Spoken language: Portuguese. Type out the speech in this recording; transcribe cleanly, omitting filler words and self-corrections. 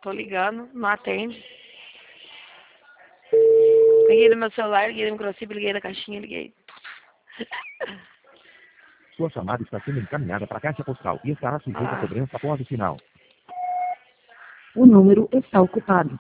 Tô ligando, não atende. Liguei no meu celular, liguei no microchip, liguei na caixinha, liguei. Sua chamada está sendo encaminhada para a caixa postal e estará sujeita a cobrança após o sinal. O número está ocupado.